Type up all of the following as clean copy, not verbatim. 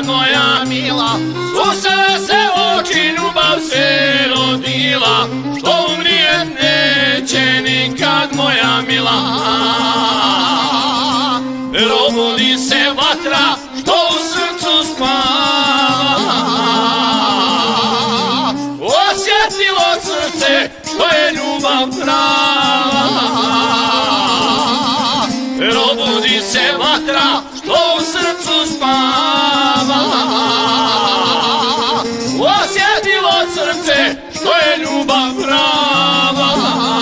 kad moja mila, susrela se oči, ljubav se rodila, što umrijet neće nikad moja mila. Probudi se vatra, što u srcu spava, osjetilo srce, što je ljubav prava. Probudi se vatra, što u srcu spava, osjetilo srce, što je ljubav prava.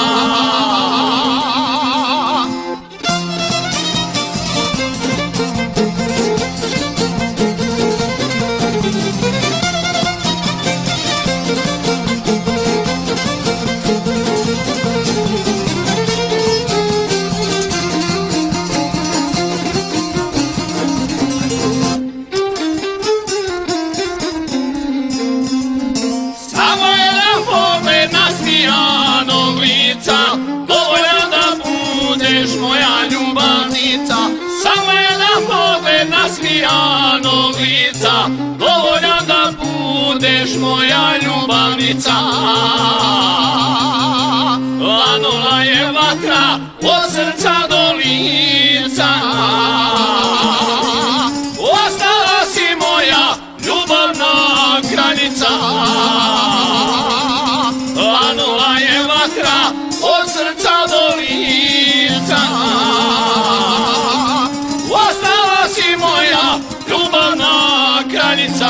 Dovoljan da budeš moja ljubavnica, samo jedan pogled nasmijanog lica, dovoljan da budeš moja ljubavnica. Lanula je vatra od srca do lica, ostala si moja ljubavna granica. Lanula je vatra od srca do lica, ostala si moja ljubavna kraljica.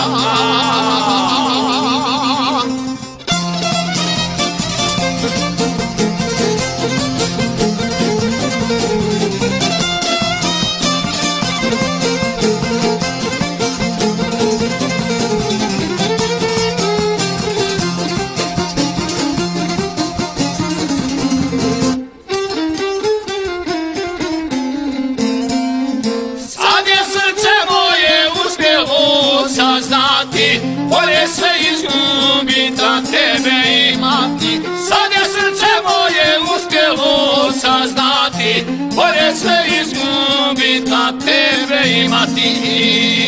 Bolje sve izgubit, a tebe imati. Sad je srce moje uspjelo saznati, bolje sve izgubit, a tebe imati.